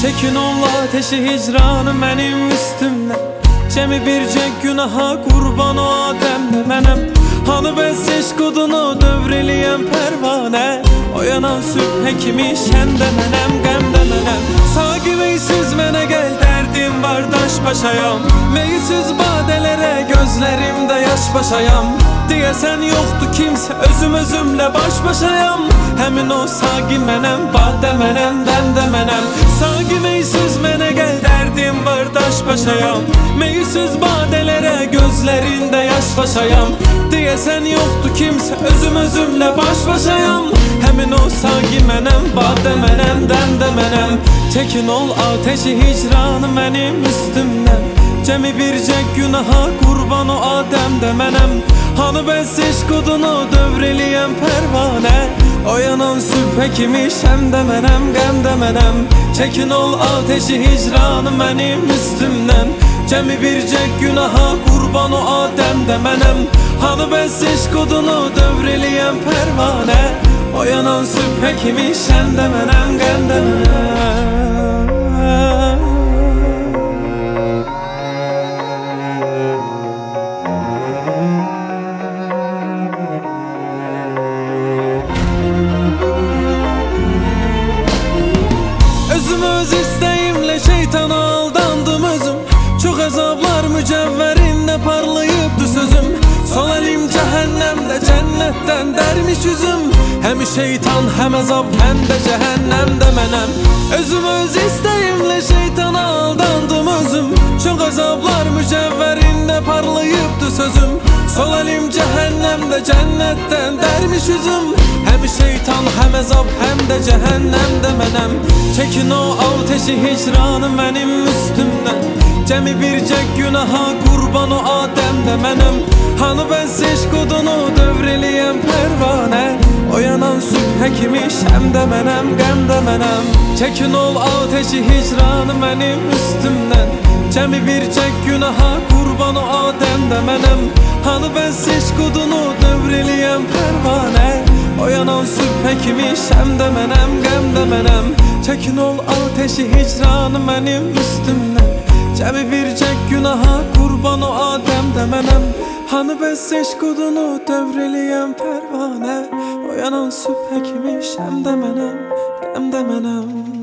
Çekin ol ateşi hicranı benim üstümden. Cemi bircek günaha kurban o Adem'de menem. Hanı ben seşkudunu dövreliyem pervane. Oyanan sübhe kimi şende menem gemde menem. Sağ gibi süzmene gel derdim var daş başayam. Meysiz badelere gözlerimde yaş başayam. Diyesen yoktu kimse özümle baş başayam. Hemin o sağ menem bade menem dende menem. Sağ meysiz mene gel derdim var daş başayam. Meysiz badelere gözlerinde yaş başayam. Diyesen yoktu kimse özümle baş başayam. Hemin o sağ menem bade menem dende menem. Çekin ol ateşi hicranı benim üstümden. Cemi bircek günaha kurban o Adem'de menem. Hanı ben seşkudunu dövreliyem pervane. Oyanan sübhe kimi şemde menem gemde menem. Çekin ol ateşi hicranı benim üstümden. Cemi bircek günaha kurban o Adem'de menem. Hanı ben seşkudunu dövreliyem pervane. Oyanan sübhe kimi şemde menem gemde menem. Öz isteğimle şeytana aldandım özüm. Çok azaplar mücevherinde parlayıptı sözüm. Sol elim cehennemde cennetten dermiş yüzüm. Hem şeytan hem azap hem de cehennemde menem. Öz isteğimle şeytana aldandım özüm. Çok azaplar mücevherinde parlayıptı sözüm. Sol elim cehennemde cennetten dermiş yüzüm. Hem şeytan hem azap hem de cehennemde menem. Çekin o ateşi hicranı benim üstümden. Cemi bircek günaha kurban o Adem'de menem. Hanı ben seşkudunu dövreliyem pervane. Oyanan sübhe kimi şemde menem gemde menem. Çekin ol ateşi hicranı benim üstümden. Cemi bircek günaha kurban o Adem'de menem. Hanı ben seşkudunu dövreliyem pervane. Oyanan sübhe kimi şemde menem gemde menem. Çekin ol ateşi hicranı benim üstümden. Cemi bircek günaha kurban o Adem'de menem. Hanı ben seşkudunu dövreliyem pervane. Oyanan sübhe kimi şemde menem gemde menem.